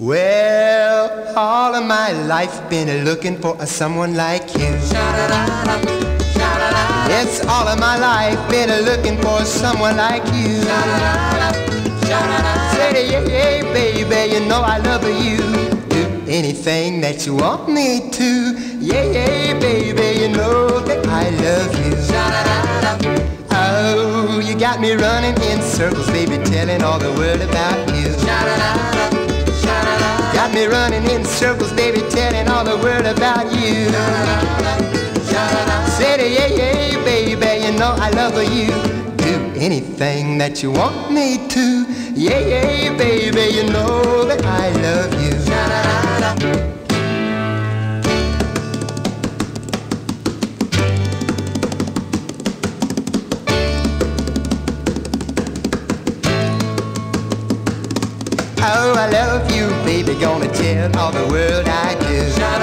Well, all of my life been looking for someone like you. Yes, all of my life been looking for someone like you. Say, yeah, yeah, baby, you know I love you. Do anything that you want me to. Yeah, yeah, baby, you know that I love you. Oh, you got me running in circles, baby, telling all the world about you. Got me running in circles, baby, telling all the world about you. Said, yeah, yeah, baby, you know I love you. Do anything that you want me to. Yeah, yeah, baby, you know that I love you. Oh, I love you, baby, gonna tell all the world I do.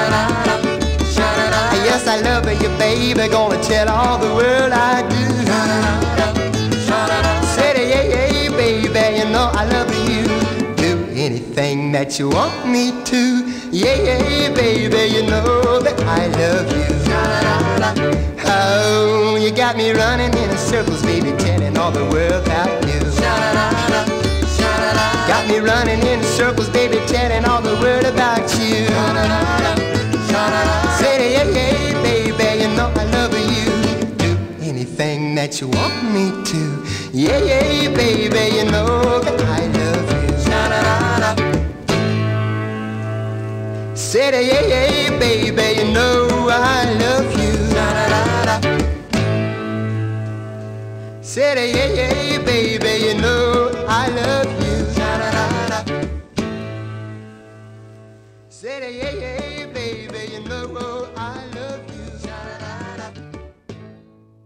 Yes, I love you, baby, gonna tell all the world I do. Said, yeah, yeah, baby, you know I love you. Do anything that you want me to. Yeah, yeah, baby, you know that I love you. Oh, you got me running in circles, baby, telling all the world about you. Got me running in circles, baby, telling all the world about you. Say, yeah, yeah, baby, you know I love you. Do anything that you want me to. Yeah, yeah, baby, you know that I love you. Say, yeah, yeah, baby, you know I love you. Say, yeah, yeah, baby, you know I love you. Say, yeah, yeah, baby.